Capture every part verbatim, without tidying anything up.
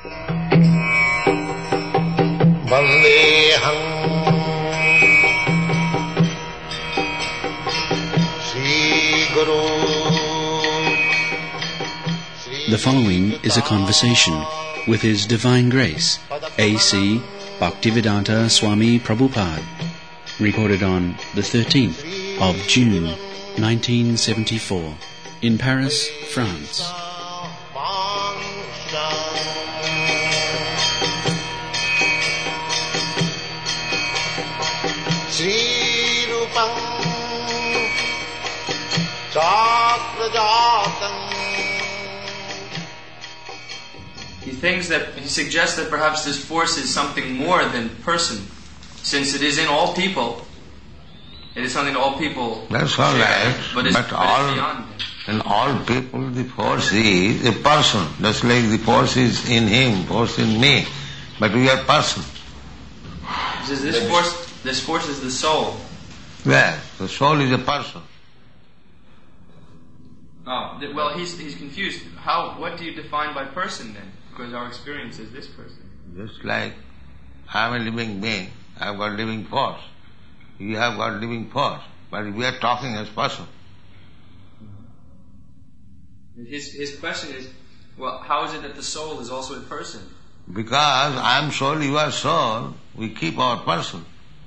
Vandeham Sri Guru. The following is a conversation with His Divine Grace, A C Bhaktivedanta Swami Prabhupada, recorded on the thirteenth of June, nineteen seventy-four, in Paris, France. He thinks that, he suggests that perhaps this force is something more than person, since it is in all people. It is something all people That's all share, right, but, it's, but, but all, it's beyond. in all people the force is a person, just like the force is in him, force in me, but we are person. He says this force, this force is the soul. Where? The soul is a person. Oh, th- well, he's he's confused. How? What do you define by person then? Because our experience is this person. Just like I am a living being, I have got living force. You have got living force, but we are talking as person. His his question is, well, how is it that the soul is also a person? Because I am soul, you are soul, we keep our person.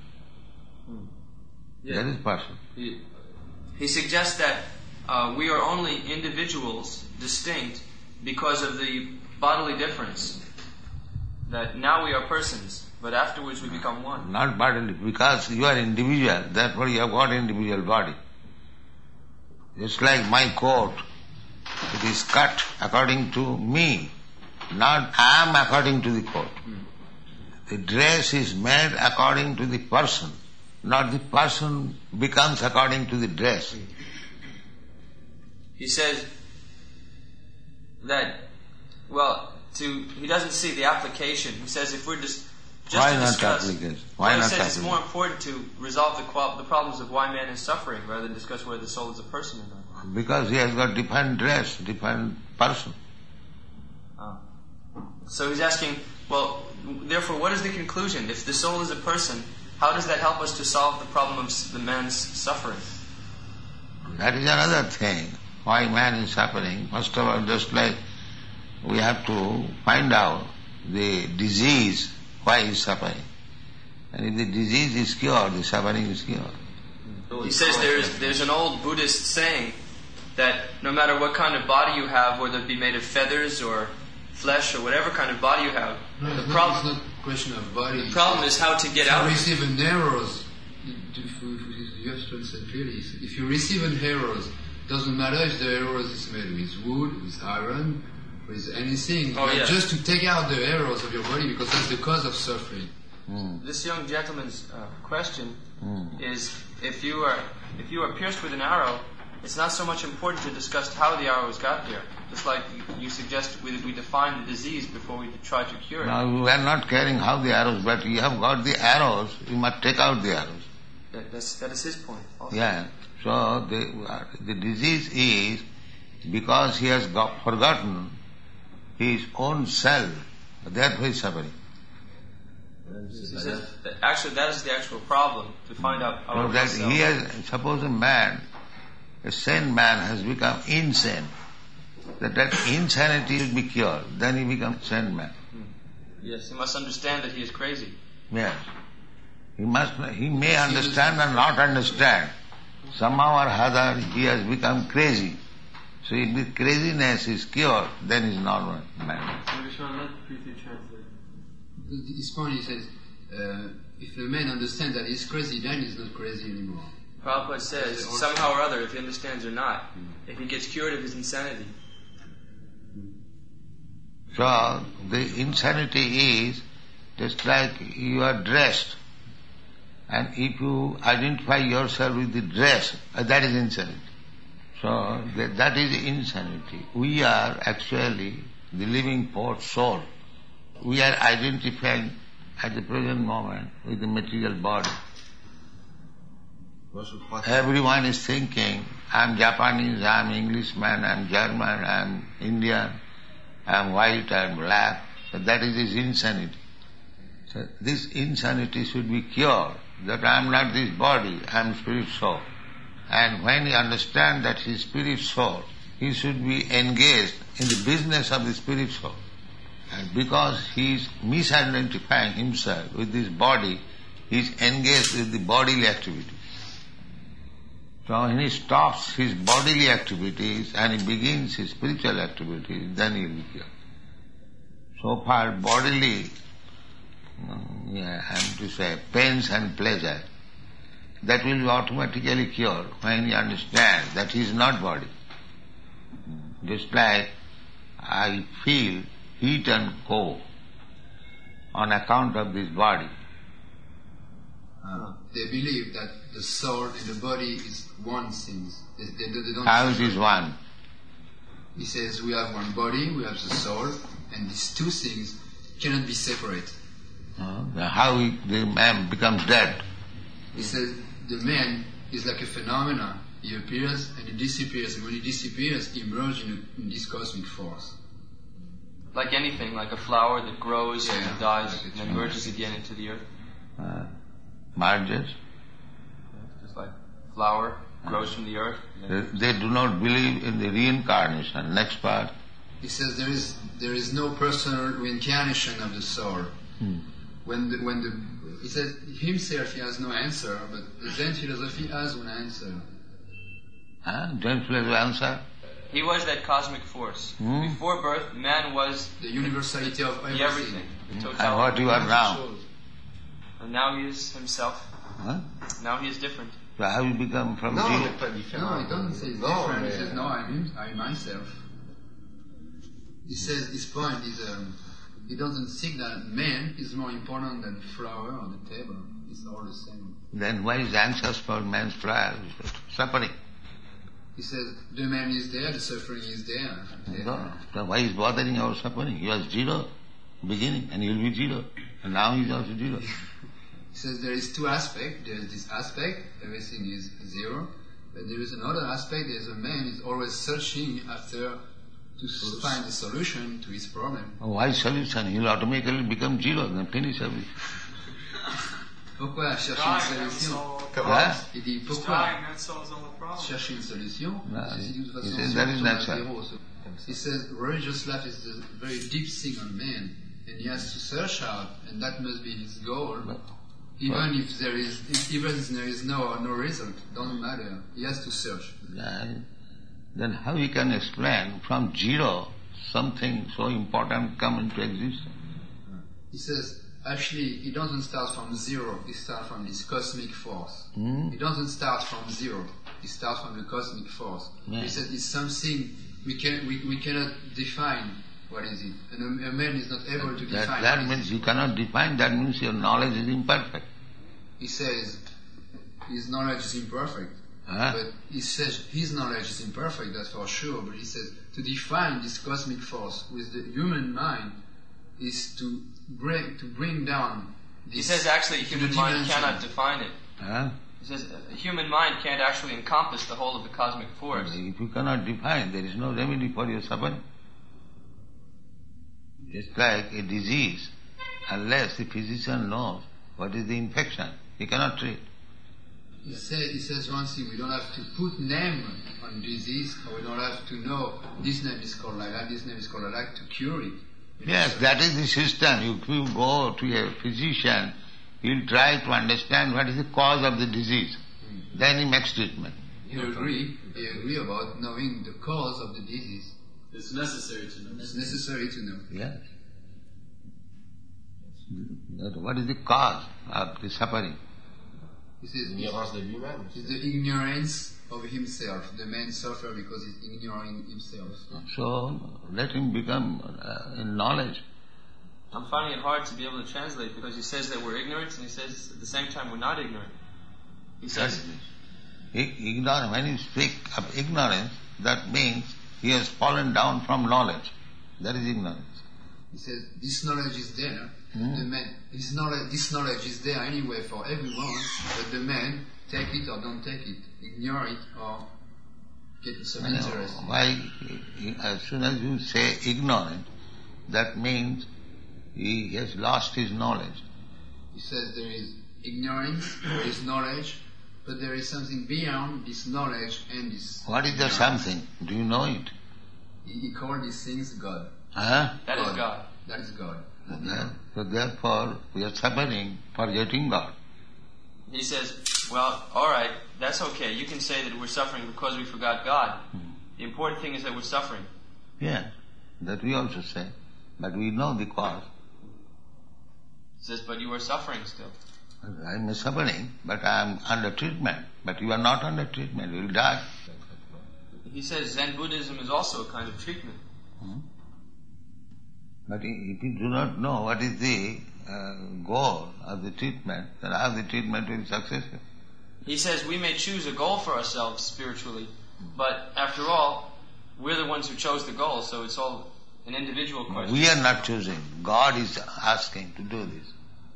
Yeah. That is person. He, he suggests that uh, we are only individuals, distinct, because of the bodily difference. That now we are persons, but afterwards we become one. Not bodily, because you are individual, therefore you have got individual body. Just like my coat, it is cut according to me, not I am according to the coat. Mm. The dress is made according to the person, not the person becomes according to the dress. He says that, well, to he doesn't see the application. He says if we're just just why to not discuss, application? Why well, he not says application? it's more important to resolve the qual- the problems of why man is suffering rather than discuss whether the soul is a person or not. Because he has got different dress, different person. Oh. So he's asking, well, therefore, what is the conclusion? If the soul is a person, how does that help us to solve the problem of the man's suffering? That is another thing. Why man is suffering? First of all, just like we have to find out the disease, why he is suffering. And if the disease is cured, the suffering is cured. He says there's there's an old Buddhist saying that no matter what kind of body you have, whether it be made of feathers or flesh or whatever kind of body you have, no, the it's problem not, it's not a question of body. The problem is how to get out. If you receive an errors, you have to understand clearly. If you receive an errors, doesn't matter if the errors is made with wood, with iron, with anything. Oh, yeah. Just to take out the errors of your body because that's the cause of suffering. Mm. This young gentleman's uh, question Mm. is: if you are if you are pierced with an arrow, it's not so much important to discuss how the arrows got there. Just like you suggest, we, we define the disease before we try to cure it. Now we are not caring how the arrows, but you have got the arrows, you must take out the arrows. That, that's, that is his point. Also. Yeah. So the, the disease is because he has got forgotten his own self, therefore he is suffering. He says that actually that is the actual problem, to find out our So own that self. he has, suppose a man, a sane man has become insane, that that insanity will be cured, then he becomes sane man. Yes, he must understand that he is crazy. Yes. He must, he may understand or not understand. Somehow or other he has become crazy. So if the craziness is cured, then he is normal man. His point, he says, uh, if the man understands that he's crazy, then he's not crazy anymore. Prabhupada says, somehow or other, if he understands or not, if he gets cured of his insanity. So the insanity is just like you are dressed, and if you identify yourself with the dress, uh, that is insanity. So that, that is insanity. We are actually the living force soul. We are identifying at the present moment with the material body. Everyone is thinking, I am Japanese, I am Englishman, I am German, I am Indian, I am white, I am black. So that is his insanity. So this insanity should be cured, that I am not this body, I am spirit soul. And when he understands that he is spirit soul, he should be engaged in the business of the spirit soul. And because he is misidentifying himself with this body, he is engaged with the bodily activities. So when he stops his bodily activities and he begins his spiritual activities, then he will be cured. So far bodily, yeah, I am to say, pains and pleasure, that will be automatically cured when he understands that he is not body. Just like I feel heat and cold on account of this body. Uh, they believe that the soul and the body is one thing. They, they, they don't How it is one? He says we have one body, we have the soul, and these two things cannot be separate. Uh, how he, the man becomes dead? He says the man is like a phenomenon. He appears and he disappears, and when he disappears, he emerges in, in this cosmic force. Like anything, like a flower that grows Yeah, and dies like and then emerges again into the earth. Uh, merges. Just like flower grows from the earth. They, they do not believe in the reincarnation. Next part. He says there is there is no personal reincarnation of the soul. Hmm. When the, when the he says himself he has no answer, but the Zen philosophy has one answer. Huh? Don't you answer? He was that cosmic force. Hmm? Before birth, man was The universality of the everything. everything, the And totality. what you are now? And now he is himself. Huh? Now he is different. So how you become from Non, on zero? n'est pas différent. No, he doesn't say it's Non, different. He mais- says no, I'm him, I'm myself. He says his point is um, he doesn't think that man is more important than flower on the table. It's all the same. Then why is anxious for man's trial? Suffering. He says the man is there, the suffering is there. No. So why is bothering our suffering? He was zero beginning and he will be zero. And now he is also zero. He says there is two aspects. There is this aspect, everything is zero. But there is another aspect, there is a man is always searching after to s- find a solution to his problem. Why solution? He will automatically become zero and finish everything. Pourquoi chercher une solution? Huh? Il dit pourquoi chercher une solution? No, Si de toute he façon, says si that on is tombe à natural. zéro, so- He says religious life is a very deep thing on man, and he has to search out, and that must be his goal. Even if there is, if, even if there is no no result, doesn't matter. He has to search. Then then how he can explain from zero something so important come into existence? He says actually he doesn't start from zero. He starts from this cosmic force. Hmm? He doesn't start from zero. He starts from the cosmic force. Yeah. He said it's something we can we, we cannot define. What is it? And a, a man is not able to That, define. that what is means it. you cannot define, that means your knowledge is imperfect. He says his knowledge is imperfect. Huh? But he says his knowledge is imperfect, that's for sure. But he says to define this cosmic force with the human mind is to bring to bring down. This He says actually to human the mind dimension. cannot define it. Huh? He says a human mind can't actually encompass the whole of the cosmic force. If you cannot define, there is no remedy for your suffering. Just like a disease, unless the physician knows what is the infection, he cannot treat. He, say, he says one thing, we don't have to put name on disease, or we don't have to know this name is called like that, this name is called like that to cure it. Yes, that is the system. If you go to a physician, he will try to understand what is the cause of the disease. Then he makes treatment. You agree, you agree about knowing the cause of the disease. It's necessary to know. It's necessary to know. Yes. But what is the cause of the suffering? He says L'ignorance de lui-même. it's the ignorance of himself. The man suffers because he's ignoring himself. So let him become uh, in knowledge. I'm finding it hard to be able to translate because he says that we're ignorant and he says at the same time we're not ignorant. He says, Ignorance, when you speak of ignorance, that means he has fallen down from knowledge. That is ignorance. He says this knowledge is there. Hmm. The man, his knowledge, this knowledge is there anyway for everyone, but the man take it or don't take it, ignore it or get some You know, interest. why, as soon as you say ignorant, that means he has lost his knowledge. He says there is ignorance, there is knowledge, but there is something beyond this knowledge and this... What is the something? Do you know it? He, he called these things God. Huh? That is God. That is God. So therefore, we are suffering for getting God. He says, well, alright, that's okay. You can say that we're suffering because we forgot God. Hmm. The important thing is that we're suffering. Yeah, that we also say. But we know the cause. He says, but you are suffering still. I am suffering, but I am under treatment. But you are not under treatment, you will die. He says Zen Buddhism is also a kind of treatment. Hmm. But if you do not know what is the uh, goal of the treatment, then how the treatment will be successful? He says we may choose a goal for ourselves spiritually, but after all, we're the ones who chose the goal, so it's all an individual question. We are not choosing. God is asking to do this.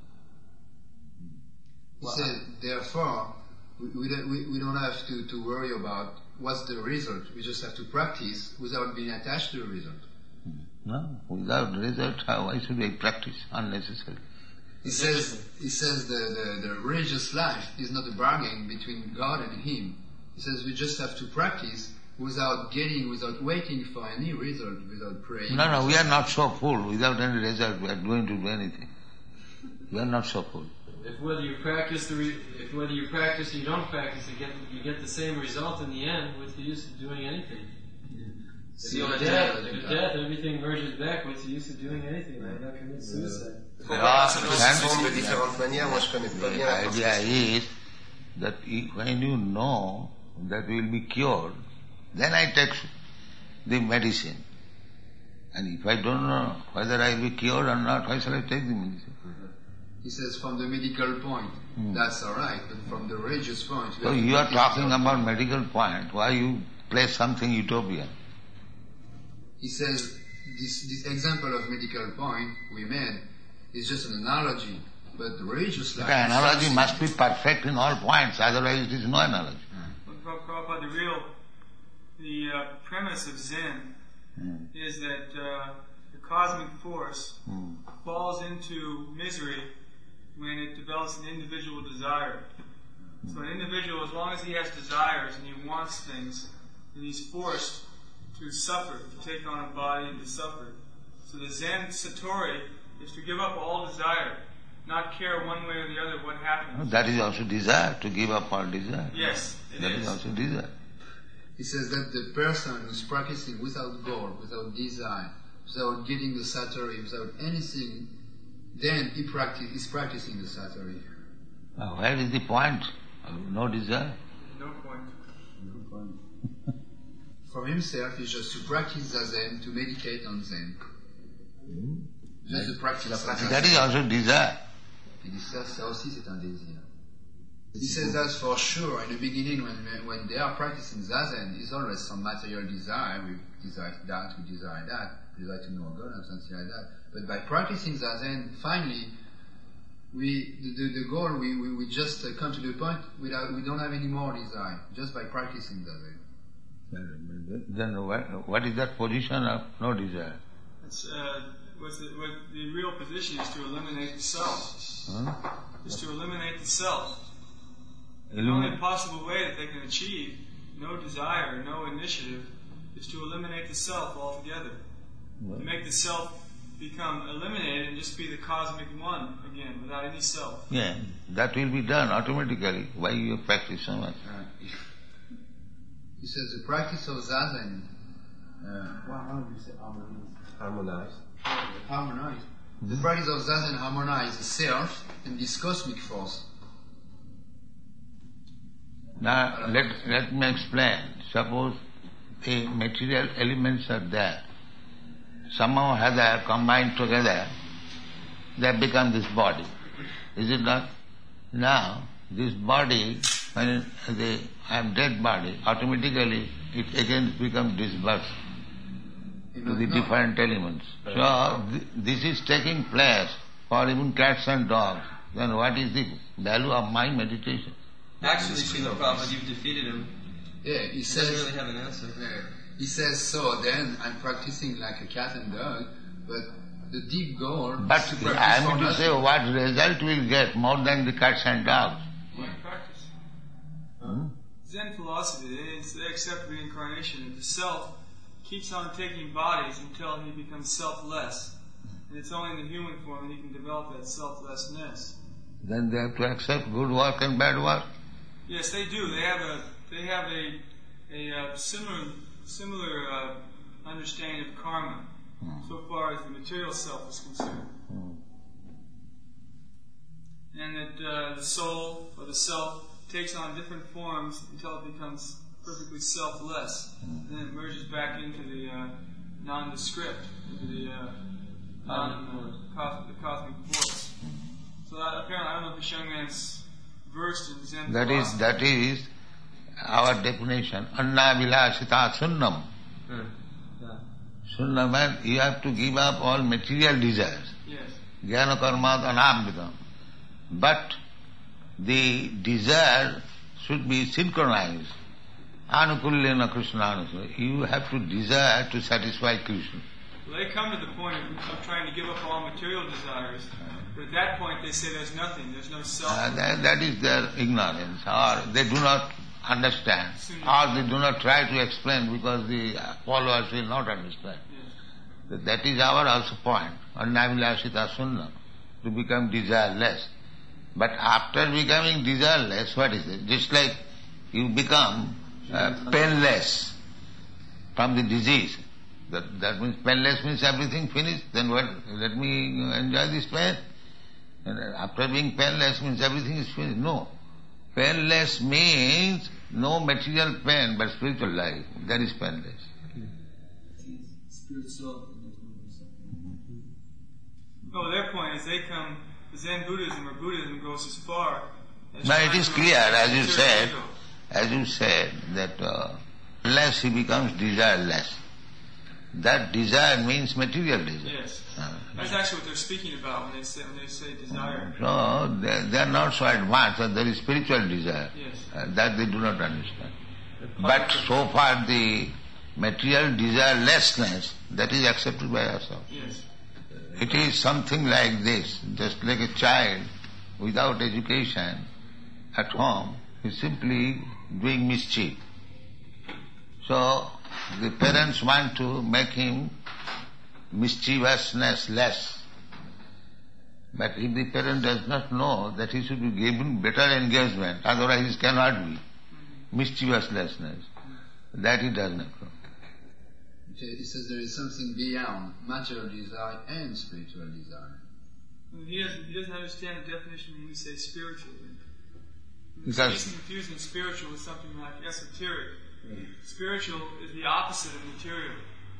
He said, therefore, we, we, don't, we, we don't have to, to worry about what's the result. We just have to practice without being attached to the result. No, without result, how why should we practice unnecessarily? He says, he says the, the, the religious life is not a bargain between God and him. He says we just have to practice without getting, without waiting for any result, without praying. No, no, we are not so full. Without any result, we are going to do anything. We are not so full. If whether you practice the re- if whether you practice or you don't practice, you get you get the same result in the end. What's the use of doing anything? If you're dead, if you're dead, everything merges back. What's the use of doing anything? Like not commit suicide. The idea is that when you know that you will be cured, then I take the medicine. And if I don't know whether I will be cured or not, why shall I take the medicine? He says from the medical point, mm. that's alright, but from the religious point... So you are talking about medical point, why you place something utopian? He says this, this example of medical point we made is just an analogy, but the religious life... The analogy must be perfect in all points, otherwise it is no analogy. But Prabhupada, the real, the uh, premise of Zen mm. is that uh, the cosmic force mm. falls into misery when it develops an individual desire. Mm. So an individual, as long as he has desires and he wants things, then he's forced to suffer, to take on a body and to suffer. So the Zen Satori is to give up all desire, not care one way or the other what happens. That is also desire, to give up all desire. Yes, it that is. That is also desire. He says that the person who's practicing without goal, without desire, without getting the Satori, without anything, then he practice, is practicing the Satori. Now, where is the point? No desire? No point. No point. For himself, it's just to practice Zazen, to meditate on Zen. Mm. Just to practice Zazen. That is also desire. Il dit ça, ça aussi c'est un désir. He says that for sure, in the beginning, when when they are practicing Zazen, there's always some material desire. We desire that, we desire that, we desire to know God, and something like that. But by practicing Zazen, finally, we the, the, the goal, we, we, we just uh, come to the point without, we don't have any more desire, just by practicing Zazen. Then what, what is that position of no desire? It's, uh, what's the, what the real position is to eliminate the self. Huh? Is to eliminate the self. Illumi- the only possible way that they can achieve no desire, no initiative, is to eliminate the self altogether. What? To make the self become eliminated and just be the cosmic one again, without any self. Yeah, that will be done automatically. Why you practice so much? Uh, he says the practice of Zazen, uh, well, how do you say harmonize? Harmonize. Harmonize. Mm-hmm. The practice of Zazen harmonize the self and this cosmic force. Now, let, let me explain. Suppose the material elements are there. Somehow or other combined together, they become this body. Is it not? Now, this body, when the I am dead body, automatically it again becomes dispersed to the different elements. So, th- this is taking place for even cats and dogs. Then what is the value of my meditation? Actually, Srila Prabhupada, you've defeated him. Yeah, he He says... doesn't really have an answer. Yeah, he says, so then I'm practicing like a cat and dog, but the deep goal. But is to I practice mean for to say, nothing. what result we'll get more than the cats and dogs? Yeah, practice. Hmm? Zen philosophy, they, they accept reincarnation, and the self keeps on taking bodies until he becomes selfless. And it's only in the human form that he can develop that selflessness. Then they have to accept good work and bad work. Yes, they do. They have a they have a a uh, similar similar uh, understanding of karma, Hmm. so far as the material self is concerned, Hmm. and that uh, the soul or the self takes on different forms until it becomes perfectly selfless, and then it merges back into the uh, nondescript, into the uh, non uh, the cosmic force. So that, apparently, I don't know if this young man's versed in Zen That is, philosophy. that is our definition. Anna vilasita sunnam. Hmm. Yeah. Sunnam means you have to give up all material desires. Yes. Jnana karmat anamritam. But the desire should be synchronized. Anukulyena Krishnanasa. You have to desire to satisfy Krishna. Well, they come to the point of, of trying to give up all material desires, but at that point they say there's nothing, there's no self. Uh, that, that is their ignorance, or they do not understand, or they do not try to explain because the followers will not understand. Yes. That is our also point, annavilasita sunna, to become desireless. But after becoming desireless, what is it? Just like you become uh, painless from the disease. That, that means painless means everything finished, then what, let me enjoy this pain. And after being painless means everything is finished. No. Painless means no material pain but spiritual life. That is painless. No, their point is they come, Zen Buddhism or Buddhism goes as far as Now trying it is to clear, as you material said, ego. as you said, that uh, unless he becomes desireless, that desire means material desire. Yes. Uh, That's actually what they're speaking about when they say when they say desire. So they, they are not so advanced that there is spiritual desire. Yes. Uh, that they do not understand. But so far the material desirelessness, that is accepted by ourselves. Yes. It is something like this, just like a child without education at home is simply doing mischief. So the parents want to make him mischievousness less. But if the parent does not know that he should be given better engagement, otherwise he cannot be mischievousness, that he does not know. He says there is something beyond material desire and spiritual desire. He doesn't, he doesn't understand the definition when we say spiritual. Because- He's confusing spiritual with something like esoteric. Spiritual is the opposite of material.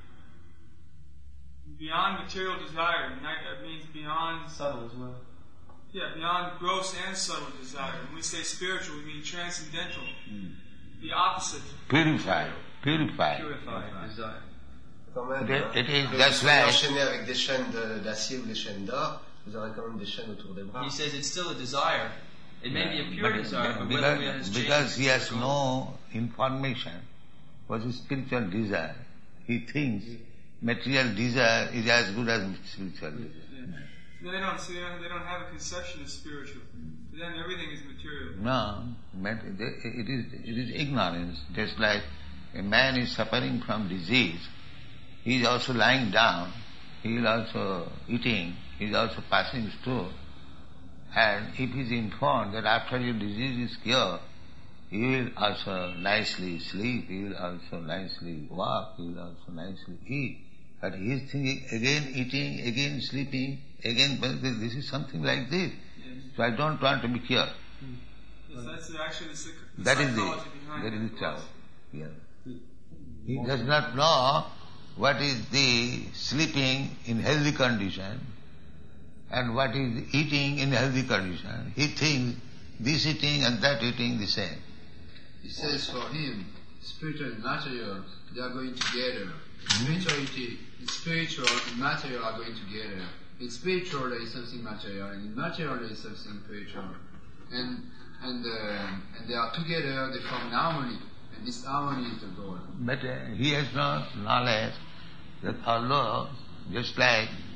Beyond material desire, that means beyond Subtle as well. yeah, beyond gross and subtle desire. When we say spiritual, we mean transcendental. The opposite. Purified, purified. Purified desire. Quand même, It- hein. it is Que just vous like- enchaînez avec des chaînes de- d'acier ou des chaînes d'or, vous aurez quand même des chaînes autour des bras. He says it's still a desire. It may be a pure But desire, but whether we because, has because he has changed- no information what is spiritual desire, he thinks material desire is as good as spiritual desire. They don't see. They don't, they don't have a conception of spiritual. For them, everything is material. No, but it is, it is ignorance. Just like a man is suffering from disease, he is also lying down, he is also eating, he is also passing through. And if he is informed that after your disease is cured, you will also nicely sleep, you will also nicely walk, you will also nicely eat. But he is thinking again eating, again sleeping, again, this is something like this. So I don't want to be cured. Yes, that's actually the, psych- the That is the, psychology behind that it. is the trouble. Yeah. He does not know what is the sleeping in healthy condition and what is eating in healthy condition. He thinks this eating and that eating the same. He says for him, spiritual and material, they are going together. Spirituality, spiritual and material are going together. In spiritual there is something material, and in material there is something spiritual. And and uh, and they are together, they form an harmony, and this harmony is the goal. But uh, he has no knowledge that although just like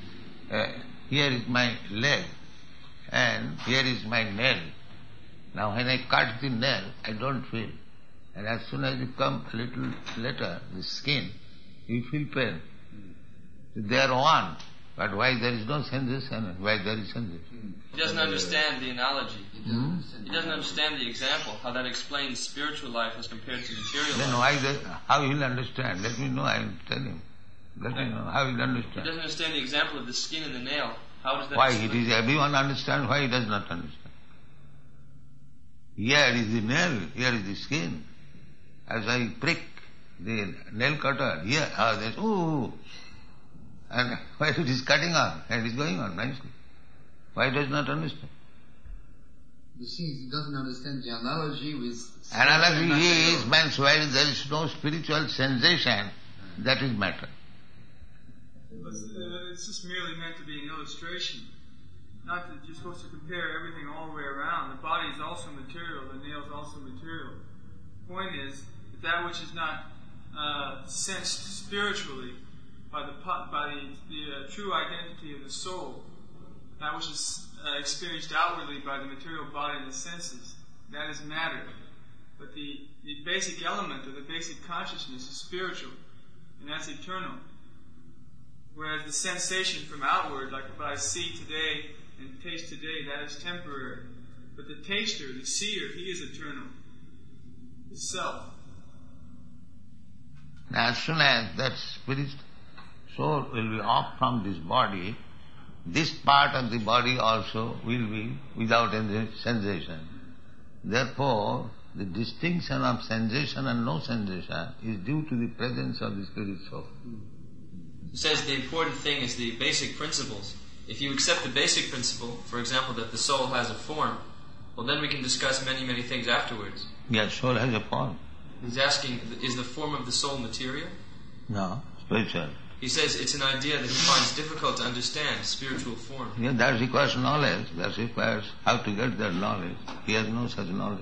uh, here is my leg and here is my nail. Now when I cut the nail, I don't feel. And as soon as you come a little later, the skin, you feel pain. They are one. But why there is no sensation and why there is sensation? He doesn't understand the analogy. Hmm? He doesn't understand the example, how that explains spiritual life as compared to material Then life. why the, how he will understand? Let me know, I will tell him. Let me know how he will He understand. doesn't understand the example of the skin and the nail. How does that Why explain? it is everyone understands, why he does not understand? Here is the nail, here is the skin. As I prick the nail cutter, here, ah, there's, ooh, and why it is cutting on, and it is going on nicely. Why does not understand? You see, he doesn't understand the analogy with... Analogy is, means while there is no spiritual sensation, that is matter. It's, uh, it's just merely meant to be an illustration. Not that you're supposed to compare everything all the way around. The body is also material, the nail is also material. The point is that that which is not uh, sensed spiritually by the by the, the uh, true identity of the soul, that which is uh, experienced outwardly by the material body and the senses, that is matter. But the, the basic element or the basic consciousness is spiritual, and that's eternal. Whereas the sensation from outward, like what I see today and taste today, that is temporary. But the taster, the seer, he is eternal. The self. As soon as that spirit soul will be off from this body, this part of the body also will be without any sensation. Therefore, the distinction of sensation and no sensation is due to the presence of the spirit soul. He says the important thing is the basic principles. If you accept the basic principle, for example, that the soul has a form, well, then we can discuss many, many things afterwards. Yes, soul has a form. He's asking, is the form of the soul material? No, spiritual. He says it's an idea that he finds difficult to understand, spiritual form. Yeah, that requires knowledge. That requires how to get that knowledge. He has no such knowledge.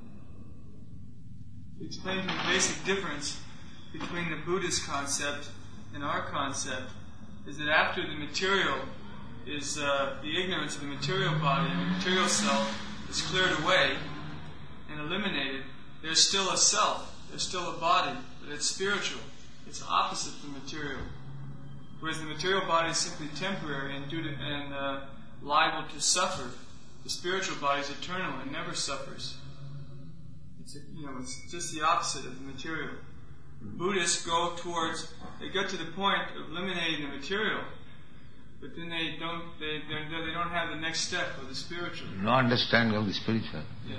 Explaining the basic difference between the Buddhist concept and our concept is that after the material is uh, the ignorance of the material body and the material self is cleared away and eliminated, there's still a self, there's still a body, but it's spiritual. It's opposite from material. Whereas the material body is simply temporary and, due to, and uh, liable to suffer, the spiritual body is eternal and never suffers. It's a, you know, it's just the opposite of the material. Buddhists go towards, they get to the point of eliminating the material, but then they don't, they they don't have the next step of the spiritual. No understanding of the spiritual. Yes.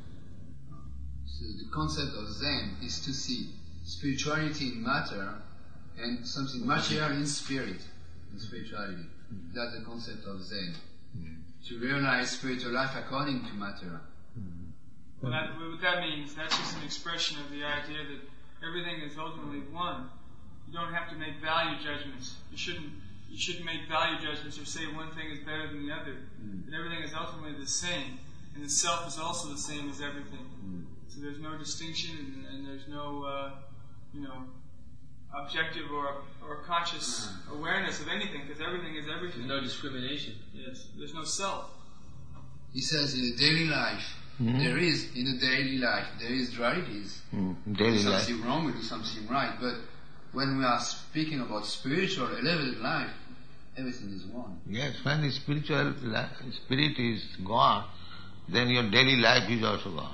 So the concept of Zen is to see spirituality in matter and something material in spirit, in spirituality. Mm. That's the concept of Zen. Mm. To realize spiritual life according to matter. Mm. Well, that, what that means, that's just an expression of the idea that everything is ultimately one. You don't have to make value judgments. You shouldn't you shouldn't make value judgments or say one thing is better than the other. Mm. But everything is ultimately the same. And the self is also the same as everything. Mm. So there's no distinction and, and there's no, uh, you know, objective or or conscious awareness of anything, because everything is everything. There's no discrimination. Yes, there's no self. He says in a daily life, mm-hmm. there is, in a daily life, there is dualities. Mm, daily we do life. something wrong, we do something right. But when we are speaking about spiritual, elevated life, everything is one. Yes, when the spiritual life, spirit is gone, then your daily life is also gone.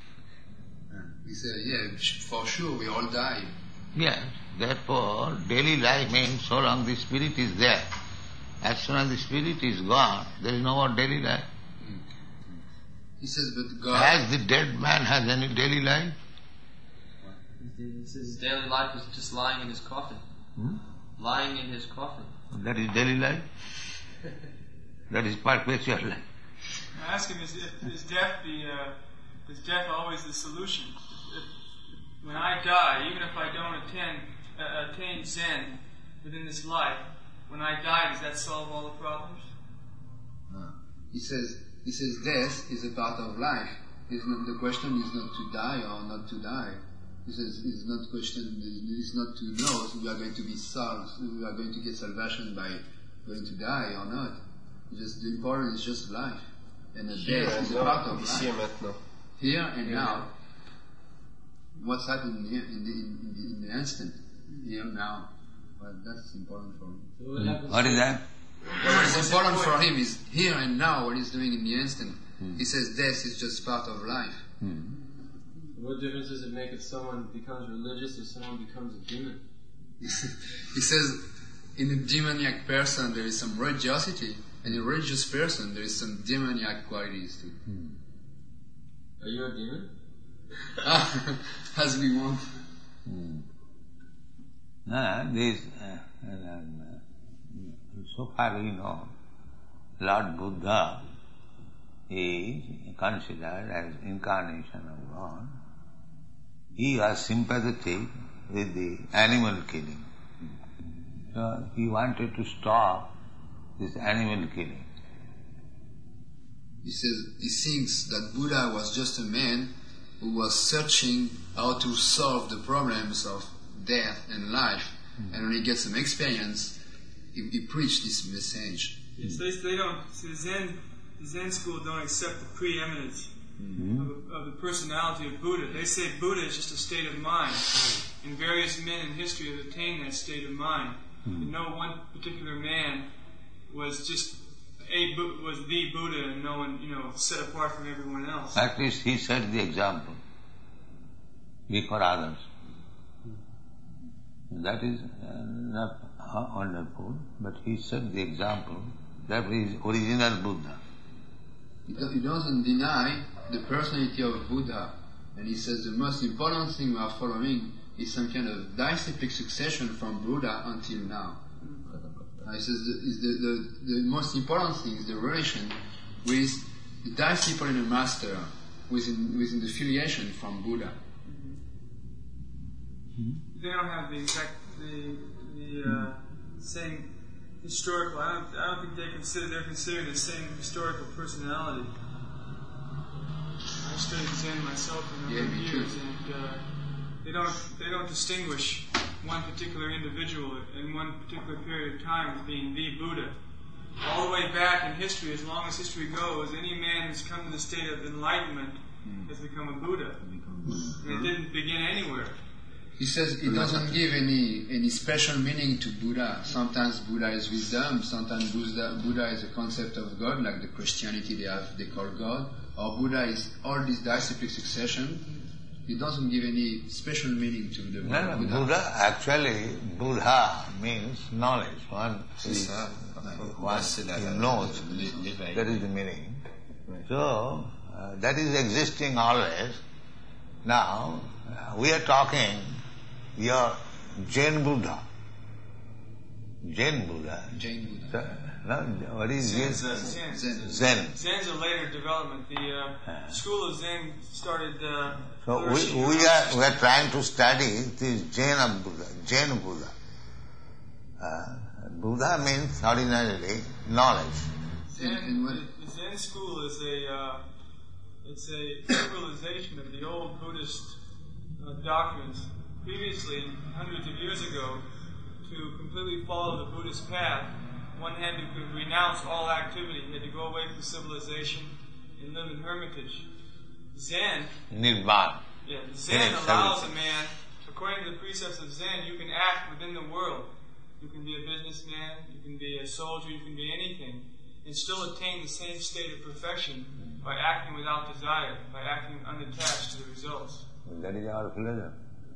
We say, yeah, for sure, we all die. Yes, therefore, daily life means so long the spirit is there. As soon as the spirit is gone, there is no more daily life. He says, but God... Has the dead man has any daily life? He says his daily life is just lying in his coffin. Hmm? Lying in his coffin. That is daily life? That is perpetual life. I ask him, is, is death the, uh, is death always the solution? If, when I die, even if I don't attain, uh, attain Zen within this life, when I die, does that solve all the problems? Uh, he says, he says death is a part of life. It's not, the question is not to die or not to die. He says it's not the question, it's not to know so we are going to be solved, we are going to get salvation by going to die or not. Just the important is just life, and the Here death and is a now, part of ici et life. maintenant. Here and now, what's happening in the, in the, in the, in the instant, here now. Well, that's important for him. So what happens What is that? What is important for him is here and now, what he's doing in the instant. He says death is just part of life. What difference does it make if someone becomes religious or someone becomes a demon? He says in a demoniac person there is some religiosity, and in a religious person there is some demoniac qualities too. Are you a demon? As we want. No, this, uh, uh, so far we know, Lord Buddha is considered as incarnation of God. He was sympathetic with the animal killing. So he wanted to stop this animal killing. He says he thinks that Buddha was just a man who was searching how to solve the problems of death and life, mm-hmm. and when he gets some experience, he, he preached this message. Yes, they, they don't. See, the Zen, the Zen school don't accept the preeminence mm-hmm. of, of the personality of Buddha. They say Buddha is just a state of mind, and various men in history have attained that state of mind. Mm-hmm. And no one particular man was just a was the Buddha, and no one, you know, set apart from everyone else. At least he set the example before others. That is uh, not wonderful, but he set the example. That is original Buddha. He doesn't deny the personality of Buddha, and he says the most important thing we are following is some kind of disciplic succession from Buddha until now. Uh, he says the, is the, the, the most important thing is the relation with the disciple and the master within, within the affiliation from Buddha. They don't have the exact the the uh, same historical. I don't. I don't think they consider they're considering the same historical personality. I studied Zen myself for a number yeah, of me years, too. and uh, they don't they don't distinguish one particular individual in one particular period of time as being the Buddha. All the way back in history, as long as history goes, any man who's come to the state of enlightenment has become a Buddha. And it didn't begin anywhere. He says it doesn't give any any special meaning to Buddha. Sometimes Buddha is wisdom, sometimes Buddha, Buddha is a concept of God, like the Christianity they have, they call God, or Buddha is all this disciplic succession. It doesn't give any special meaning to the no, no, Buddha. Buddha. Actually, Buddha means knowledge. One is, one knows. That is the meaning. So, uh, that is existing always. Now, uh, we are talking your Jain Buddha. Jain Buddha. Jain Buddha. So, no, what is Zen? Zen. Zen. Zen. Zen's a later development. The uh, school of Zen started. Uh, so we, we are we are trying to study this Jain Buddha. Jain Buddha. Uh, Buddha means ordinarily knowledge. Zen, the, the Zen school is a uh, it's a civilization of the old Buddhist uh, doctrines. Previously, hundreds of years ago, to completely follow the Buddhist path, one had to renounce all activity. He had to go away from civilization and live in hermitage. Zen, Nibbana. Yeah, Zen allows a man, according to the precepts of Zen, you can act within the world. You can be a businessman, you can be a soldier, you can be anything, and still attain the same state of perfection by acting without desire, by acting unattached to the results. That is our philosophy.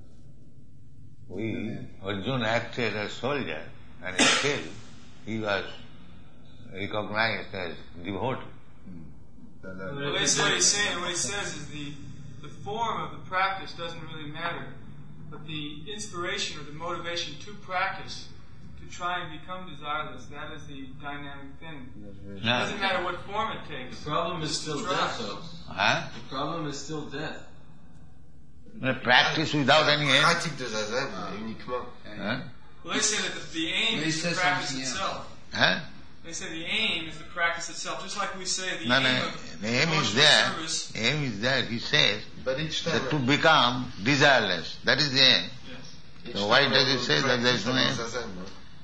We, Arjuna acted as soldier, and still he was recognized as devotee. Well, that's what he's saying. What he says is the, the form of the practice doesn't really matter, but the inspiration or the motivation to practice, to try and become desireless, that is the dynamic thing. It doesn't matter what form it takes. The problem is still death, though. Huh? The problem is still death. The practice without any aim. Pratique de zazen, uniquement. Huh? Well, they say that the, the aim They is the said practice something itself. Huh? They say the aim is the practice itself, just like we say the No, aim no, of the aim is devotional there. service. Aim is there. He says But each time, that to become desireless. That is the aim. Yes. each So why time does we it say that there is no aim? practice zazen, no?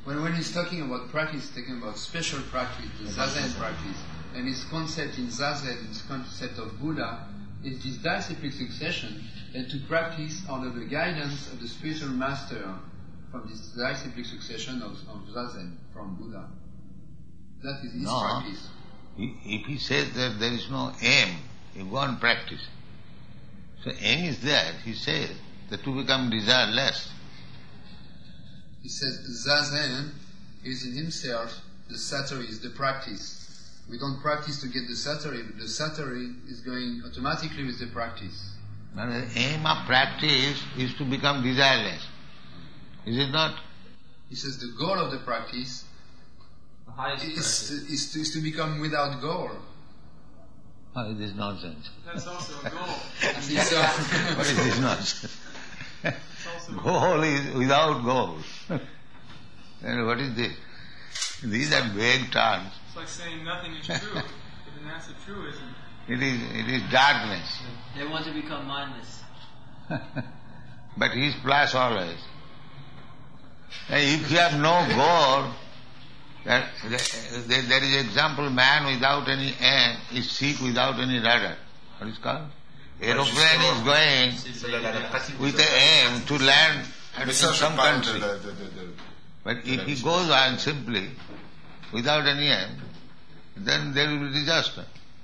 When, when he's talking about practice, he's talking about special practice, the Zazen practice. And his concept in Zazen, his concept of Buddha, is this disciplic succession and to practice under the guidance of the spiritual master from this disciplic succession of, of Zazen from Buddha. That is his no. practice. If he says that there is no aim, you go on practice. So aim is there, he says, that to become desireless. He says Zazen is in himself, the satori is the practice. We don't practice to get the satori, but the satori is going automatically with the practice. Now the aim of practice is to become desireless. Is it not? He says the goal of the practice The highest is, practice. is, to, is to become without goal. Oh, it is nonsense. That's also a goal. And these are- What is this nonsense? It's also a Goal is without goal. And what is this? These are vague terms. It's like saying nothing is true, but then that's a truism. It is it is darkness. They want to become mindless. But he is plus always. And if you have no goal, that, there, there is example, man without any aim is seat without any rudder. What is it called? Aeroplane is going C'est la, la, la pratique with du the aim to land Mais in ça, je some parle de, country. la- de, de, de, But if he goes on simply, without any aim, then there will be disaster.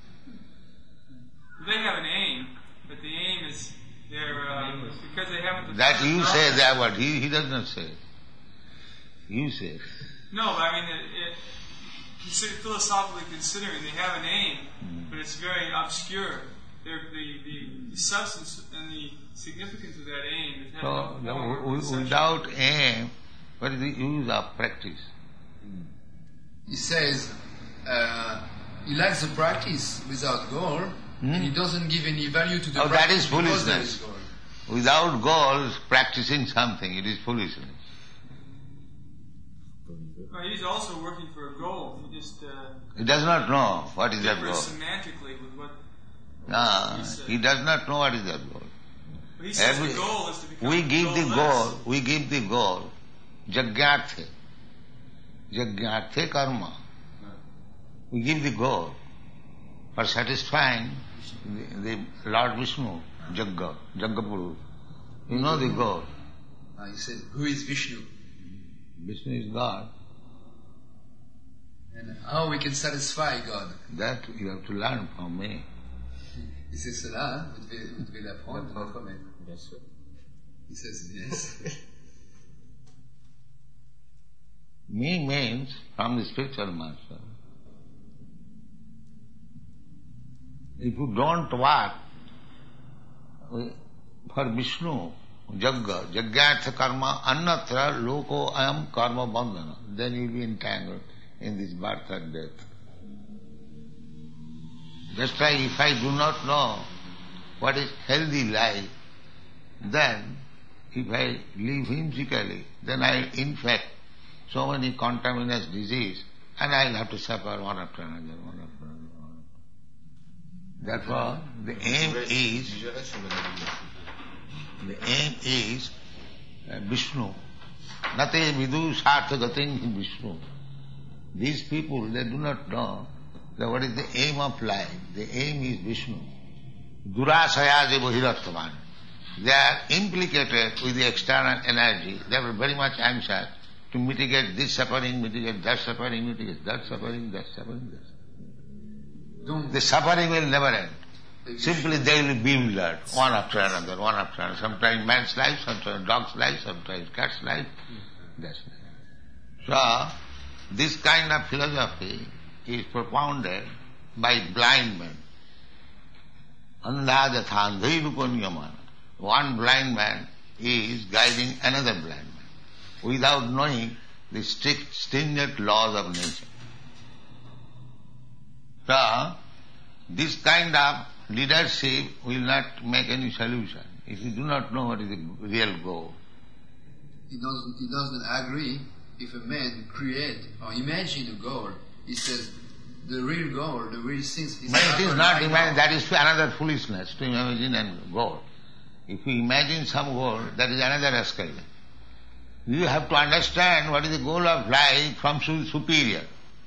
They have an aim, but the aim is they're uh, because they haven't. That you no, say that word, he, he does not say it. You say it. No, but I mean, it, it, consider, philosophically considering, they have an aim, but it's very obscure. They're, the, the, the substance and the significance of that aim is So, no the, form of w- conception. without aim, what is the use of practice? He says uh, he likes the practice without goal, and he doesn't give any value to the Oh, that practice is because there foolishness. is goal. Without goals, practicing something, it is foolishness. Well, he's also working for a goal. He just uh, He does not know what is that differs goal. semantically with what. No, he said. he does not know what is that goal. But he says Every- the goal is to become we give the goalless. goal, we give the goal, jagyarthe, jagyarthe karma. We give the goal for satisfying the, the Lord Vishnu, Jagga, Jaggapuru. You know the goal. Uh, he says, who is Vishnu? Vishnu is God. And how we can satisfy God. That you have to learn from me. Et c'est cela, hein, vous devez, vous devez l'apprendre de votre maître. Bien sûr. He says, yes. Me means from the spiritual master. If you don't work for Vishnu, Jagga, Jagyartha karma, annatra loko ayam karma bandhana, then you will be entangled in this birth and death. Just like if I do not know what is healthy life, then if I live whimsically, then I will infect so many contaminous disease and I will have to suffer one after another, one after another. One after another. Therefore, the aim is, digérer sur le the aim is uh, Vishnu. Nate vidu sarthagating Vishnu. These people, they do not know that what is the aim of life. The aim is Vishnu. Durasayaje bohiratvaman. They are implicated with the external energy. They are very much anxious to mitigate this suffering, mitigate that suffering, mitigate that suffering, that suffering, that suffering. Donc, The suffering will never end. Simply they will be bewildered, one after another, one after another. Sometimes man's life, sometimes dog's life, sometimes cat's life. That's it. So, this kind of philosophy is propounded by blind men. Andhajathandhairupanyaman. One blind man is guiding another blind man without knowing the strict, stringent laws of nature. So, this kind of leadership will not make any solution if you do not know what is the real goal. he doesn't, he doesn't agree if a man create or imagine a goal. He says the real goal, the real things is But it is happen not right imagine, now. that is another foolishness to imagine a goal. If you imagine some goal, that is another escalation. You have to understand what is the goal of life from su- superior.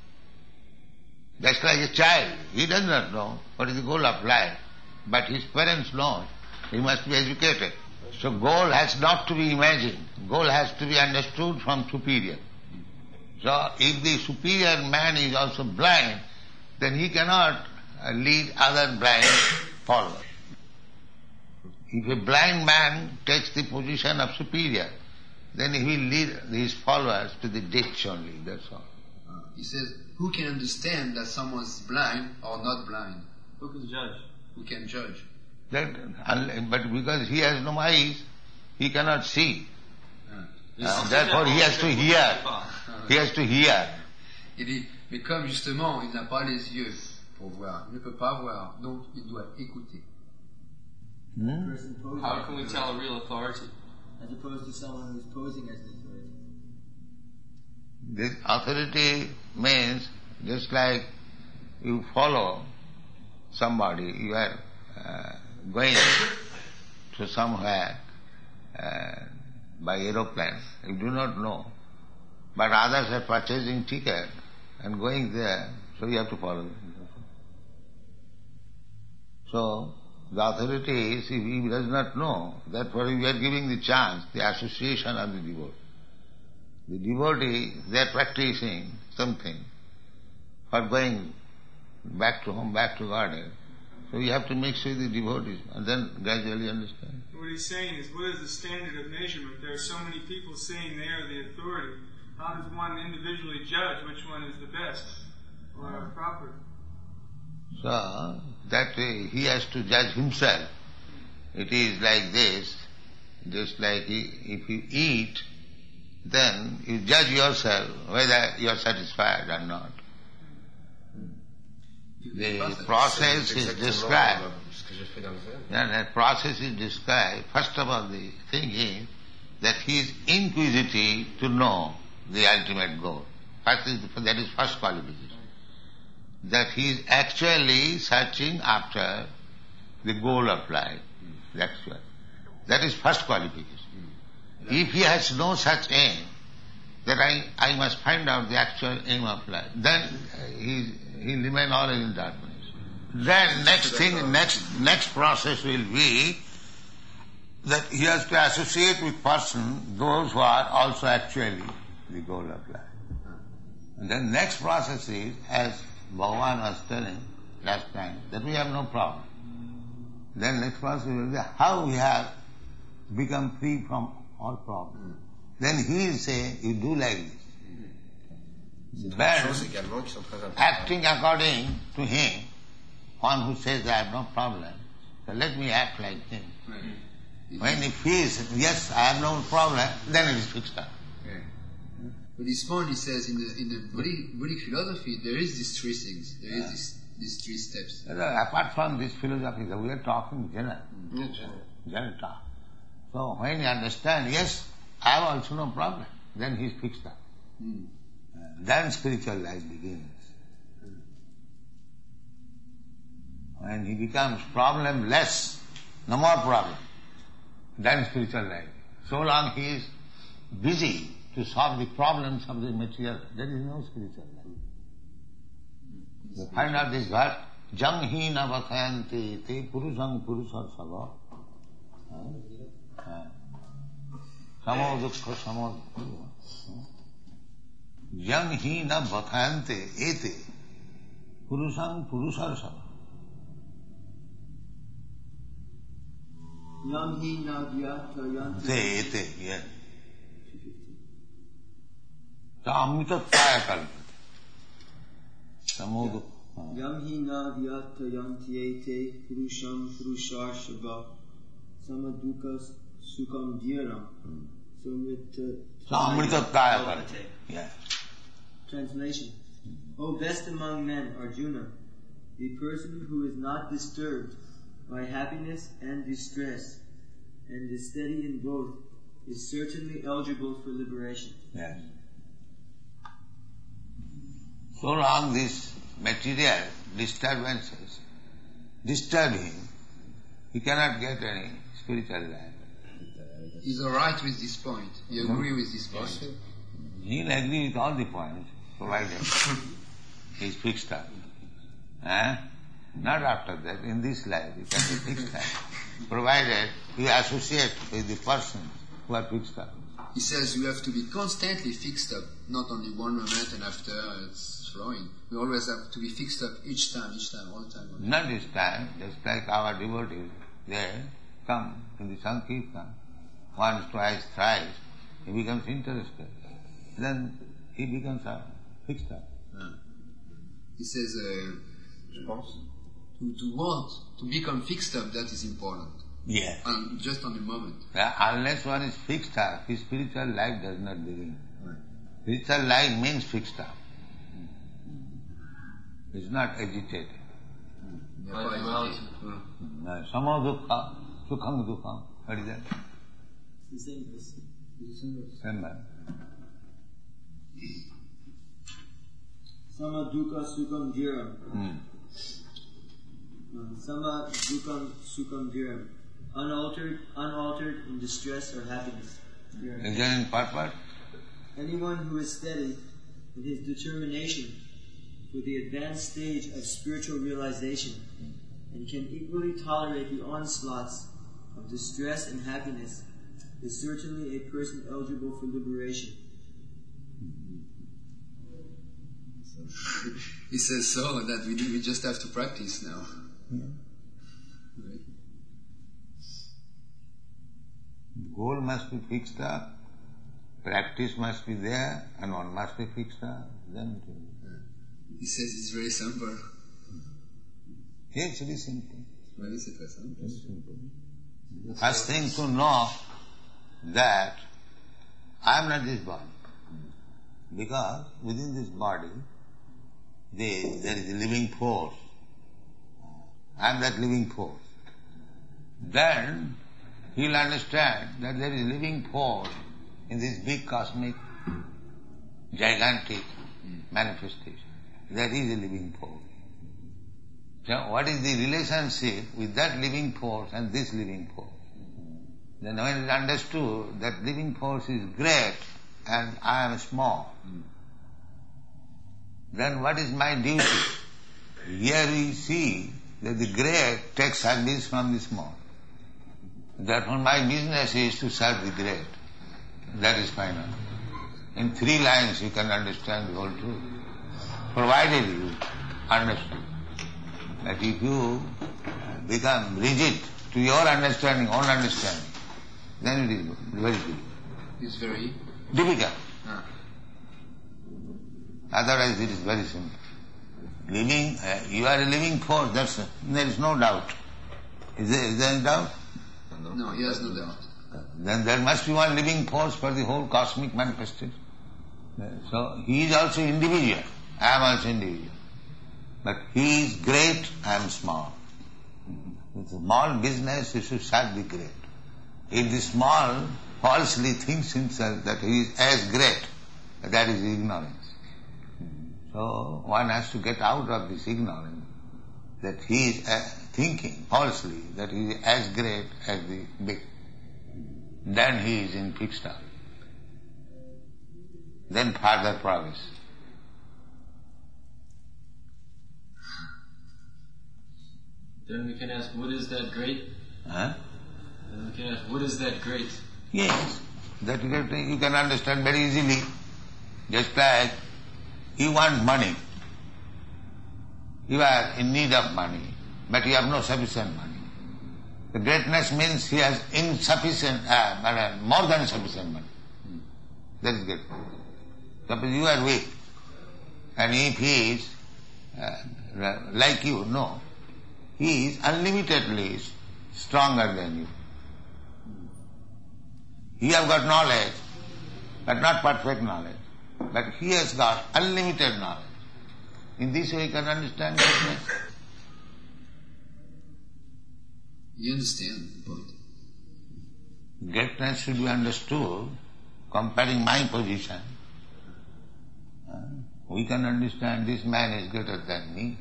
Just like a child, he does not know what is the goal of life, but his parents know. He must be educated. So goal has not to be imagined. Goal has to be understood from superior. So if the superior man is also blind, then he cannot lead other blind followers. If a blind man takes the position of superior, then he will lead his followers to the ditch only, that's all. Uh, he says, who can understand that someone is blind or not blind? Who can judge? Who can judge? That, but because he has no eyes, he cannot see. Uh, Uh, therefore he has to hear. He has to hear. Il dit, mais comme justement il n'a pas les yeux pour voir, il ne peut pas voir, donc il doit écouter. Hmm? How can we tell a real authority? As opposed to someone who's posing as an authority. This authority means just like you follow somebody, you are uh, going to somewhere uh, by aeroplane, you do not know, but others are purchasing ticket and going there, so you have to follow them. So the authority is, if he does not know, therefore we are giving the chance, the association of the devotee. The devotee, they are practicing something for going back to home, back to garden. So you have to mix with the devotees and then gradually understand. What he's saying is, what is the standard of measurement? There are so many people saying they are the authority. How does one individually judge which one is the best or proper? So that way he has to judge himself. It is like this, just like he, if you eat, then you judge yourself whether you are satisfied or not. The process is described. Yeah, that process is described. First of all, the thing is that he is inquisitive to know the ultimate goal. First is, that is first qualification. That he is actually searching after the goal of life. That's what. That is first qualification. If he has no such aim, that I, I must find out the actual aim of life, then he he'll remain always in darkness. Then next thing, next next process will be that he has to associate with person those who are also actually the goal of life. And then next process is, as Bhagavan was telling last time, that we have no problem. Then next process will be how we have become free from all problems. Then he will say, you do like this. Then, acting according to him, one who says I have no problem, so let me act like him. When he feels, yes, I have no problem, then it is fixed up. But this point, he says, in the in the Buddhist, Buddhist philosophy, there is these three things. There is this, these three steps. Apart from this philosophy, we are talking general. Mm, general. General talk. So when you understand, yes, I have also no problem, then he is fixed up. Mm. Uh, then spiritual life begins. When he becomes problemless, no more problem, then spiritual life. So long he is busy to solve the problems of the material, there is no spiritual life. You find out this verse, jang hi na vakhayanti te purusang purusar sava. Samo dukkha samo jang hi na vakhayanti ete purusang purusar sava. Yang hi na vyata yanti. Te ete, yes. Amritataya kalpate. Samo dukkha. Yam hi na vyata yanti ete purusham purushar shava samadukha sukham dhiram samrita. Amritataya kalpate. Yes. Translation. O best among men, Arjuna, the person who is not disturbed by happiness and distress and is steady in both is certainly eligible for liberation. Yes. So long these material disturbances disturb him, he cannot get any spiritual life. He's alright with this point. He agree with this point. He'll agree with all the points, provided he's fixed up. Eh? Not after that, in this life, it can be fixed up. Provided you associate with the person who are fixed up. He says you have to be constantly fixed up, not only one moment and after it's flowing. We always have to be fixed up each time, each time, all the time. All the time. Not this time, just like our devotees, they come in the Sankirtan, once, twice, thrice, he becomes interested. Then he becomes uh, fixed up. Ah. He says, uh, to, to want, to become fixed up, that is important. Yes. And just on the moment. Uh, unless one is fixed up, his spiritual life does not begin. Right. Spiritual life means fixed up. It's not agitated. Yeah, Like quite duality. okay. Uh, Sama dukkha, sukham dukkha. What is that? It's the same verse. Same man. Sama dukkha sukham dhiram. Hmm. Uh, Sama dukkam sukham dhiram. Unaltered, unaltered in distress or happiness. Dhiram. Is there in purport? Anyone who is steady in his determination for the advanced stage of spiritual realization and can equally tolerate the onslaughts of distress and happiness is certainly a person eligible for liberation. He says so, that we, we just have to practice now. Yeah. Right. The goal must be fixed up, practice must be there, and one must be fixed up. Then it will. He says it's very simple. Yes, it is simple. Very simple. Very simple. First thing to know that I am not this body. Because within this body, the, there is a living force. I am that living force. Then he will understand that there is a living force in this big cosmic, gigantic manifestation. There is a living force. So what is the relationship with that living force and this living force? Then when it is understood that living force is great and I am small, then what is my duty? Here we see that the great takes service from the small. Therefore my business is to serve the great. That is final. In three lines you can understand the whole truth. Provided you understand that if you become rigid to your understanding, own understanding, then it is very difficult. It's very Difficult. ah. Otherwise it is very simple. Living, uh, you are a living force, that's, there is no doubt. Is there, is there any doubt? No, he has no doubt. Then there must be one living force for the whole cosmic manifestation. So he is also individual. I am also individual. But he is great, I am small. With small business you should serve the great. If the small falsely thinks himself that he is as great, that is ignorance. So one has to get out of this ignorance, that he is uh, thinking falsely that he is as great as the big. Then he is in fixed up. Then further progress. Then we can ask, what is that great? Huh? Then we can ask, what is that great? Yes, that you can, you can understand very easily. Just like you want money. You are in need of money, but you have no sufficient money. The greatness means he has insufficient, uh, more than sufficient money. That is great. Suppose you are weak, and if he is uh, like you, no, he is unlimitedly stronger than you. You have got knowledge, but not perfect knowledge. But he has got unlimited knowledge. In this way you can understand greatness. You understand the point. Greatness should be understood comparing my position. Uh, we can understand this man is greater than me.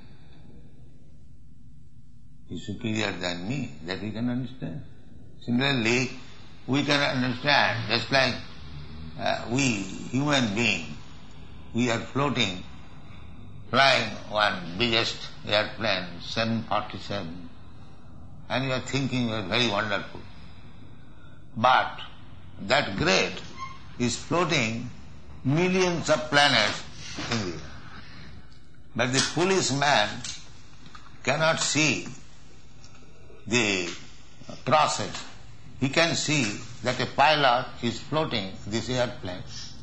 He is superior than me. That we can understand. Similarly, we can understand, just like uh, we, human beings, we are floating, flying one biggest airplane, seven forty-seven, and you are thinking you are very wonderful. But that great is floating millions of planets in the air. But the foolish man cannot see the process. He can see that a pilot is floating this airplane.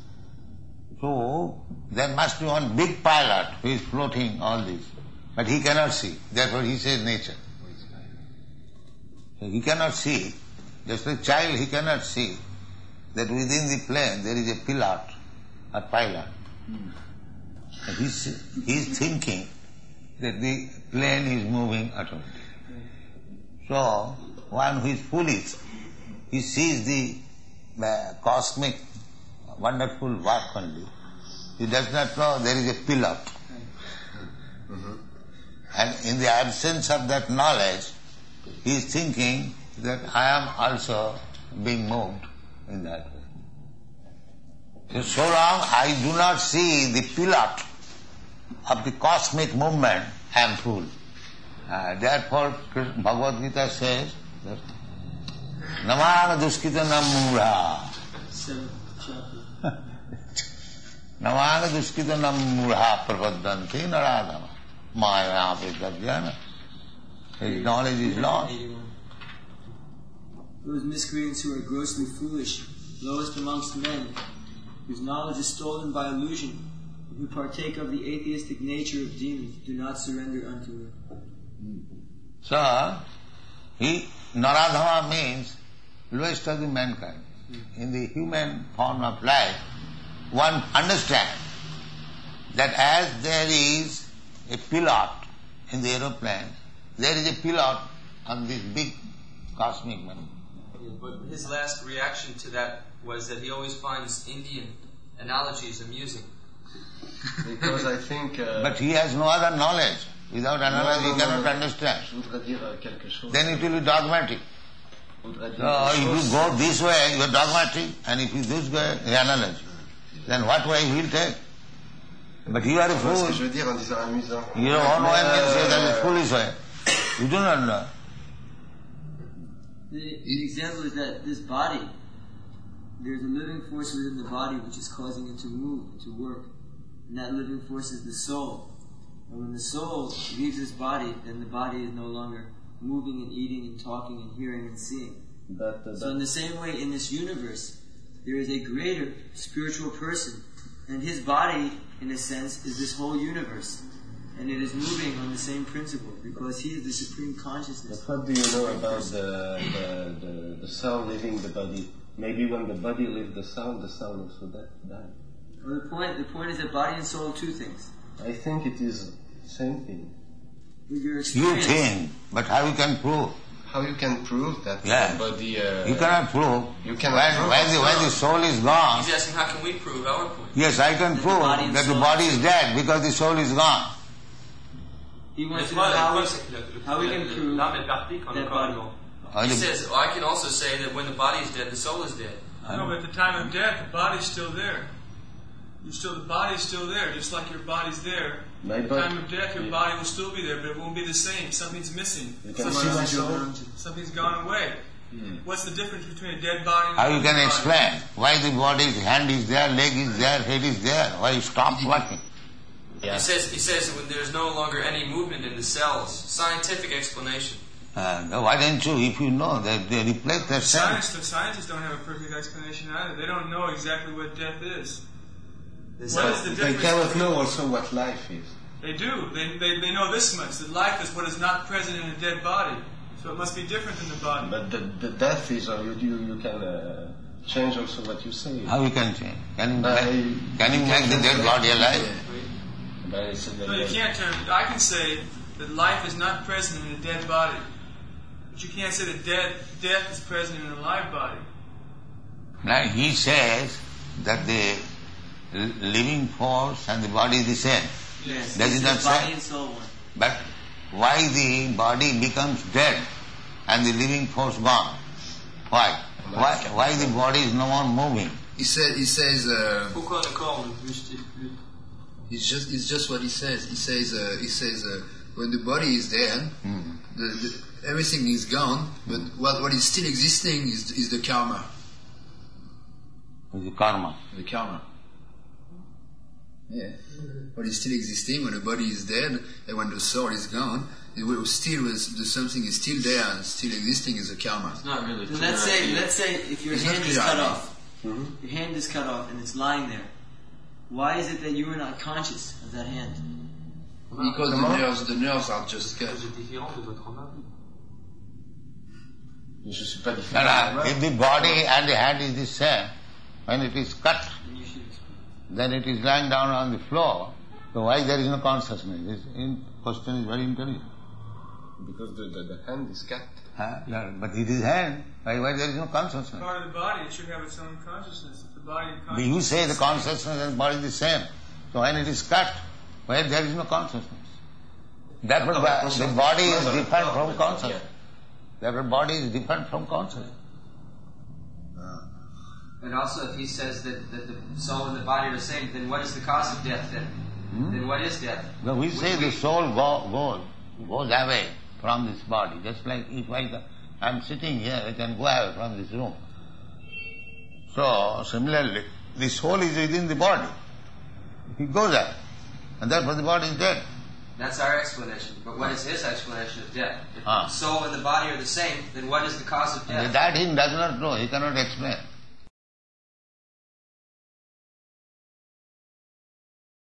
So there must be one big pilot who is floating all this. But he cannot see. Therefore he says nature. So he cannot see. Just like a child, he cannot see that within the plane there is a pilot or pilot. And he's, he's thinking that the plane is moving automatically. So one who is foolish, he sees the uh, cosmic wonderful work only. He does not know there is a pilot. Mm-hmm. And in the absence of that knowledge, he is thinking that I am also being moved in that way. So, so long I do not see the pilot of the cosmic movement, I am fool. Uh, therefore, Bhagavad Gita says, Namana duskita namura. Namana duskita namura prapadanti naradama. Maya apedavyana. His knowledge is lost. Those miscreants who are grossly foolish, lowest amongst men, whose knowledge is stolen by illusion, and who partake of the atheistic nature of demons, do not surrender unto it. So, he, Naradhama means lowest of the mankind. In the human form of life, one understands that as there is a pilot in the aeroplane, there is a pilot on this big cosmic man. But his last reaction to that was that he always finds Indian analogies amusing. Because I think... Uh, but he has no other knowledge. Without analogy, no, no, he cannot no, understand. Je voudrais dire quelque chose. Then it will be dogmatic. So if you go this way, you are dogmatic, and if you this way, the analogy. Then what way he will take? But you are a fool. Ce que je veux dire en disant amusant. Your own way means say that is foolish way. You do not know. The, the example is that this body, there's a living force within the body which is causing it to move, to work. And that living force is the soul. And when the soul leaves this body, then the body is no longer moving and eating and talking and hearing and seeing. But, uh, so in the same way, in this universe, there is a greater spiritual person. And his body, in a sense, is this whole universe. And it is moving on the same principle, because he is the supreme consciousness. But what do you know about the, the, the, the soul leaving the body? Maybe when the body leaves the soul, the soul also dies. Well, the point, the point is that body and soul are two things. I think it is the same thing. With your You experience, think, but how you can prove? How you can prove that Yeah. the body... Uh, You cannot prove. You cannot when, prove when, the, when the soul is gone, He's asking, how can we prove our point? yes, I can That the prove body and that the soul- body is dead because the soul is gone. he wants to Le- know how we, le- how we le- can le- prove l'âme est partie quand le that corps est body. mort. Or He the- says, oh, I can also say that when the body is dead, the soul is dead. No, but at the time of death, the body's still there. You still, the body's still there, just like your body's there. My At the body- time of death, your body will still be there, but it won't be the same. Something's missing. You can Something's, see my soul. something's gone away. What's the difference between a dead body and How a you living can body? explain why the body's hand is there, leg is there, head is there, why it stopped working? He says, he says that when there's no longer any movement in the cells, scientific explanation. Uh, why don't you, if you know, that they replace their cells? Science, the scientists don't have a perfect explanation either. They don't know exactly what death is. This What is- is the They difference? cannot know also what life is. They do. They, they, they know this much, that life is what is not present in a dead body. So it must be different than the body. But the, the death is, or you, you, you can uh, change also what you say. How you can change? Can you By- make, can you make the dead body alive? By saying No, you that- can't turn. I can say that life is not present in a dead body. But you can't say that dead, death is present in a live body. Now he says that the l- living force and the body is the same. Yes, Does it's it not the body say? and soul one. But why the body becomes dead and the living force gone? Why? Why, why the body is no more moving? He said, he says, uh, Pourquoi le corps ne bouge-t-il plus? it's just, it's just what he says. He says, uh, he says, uh, when the body is dead, Hmm. the, the, everything is gone, but what, what is still existing is, is the karma. Is the karma. The karma. Yeah. What is still existing when the body is dead and when the soul is gone, it will still, the something is still there and still existing is the karma. It's not really Then clear let's say, idea. let's say if your It's not hand is clear cut idea. off, your hand is cut off and it's lying there. Why is it that you are not conscious of that hand? Because the nerves, the nerves are just cut. C'est différent de votre main. Je suis pas And, différent. uh, if the body and the hand is the same, when it is cut, Then you should then it is lying down on the floor. So why there is no consciousness? This in- question is very intelligent. Because the, the, the hand is cut. Huh? Yeah, but it is hand. Why, why there is no consciousness? Part of the body, it should have its own consciousness. If the body and But you say the consciousness- consciousness and body is the same. So when it is cut, where there is no consciousness. Therefore, the body is different from consciousness. Therefore, body is different from consciousness. And also, if he says that, that the soul and the body are the same, then what is the cause of death then? Hmm? Then what is death? Now we say the soul go, goes, goes away from this body. Just like if I am sitting here, I can go away from this room. So, similarly, the soul is within the body. It goes away. And therefore the body is dead. That's our explanation. But what is his explanation of death? If Ah. the soul and the body are the same, then what is the cause of death? That he does not know, he cannot explain.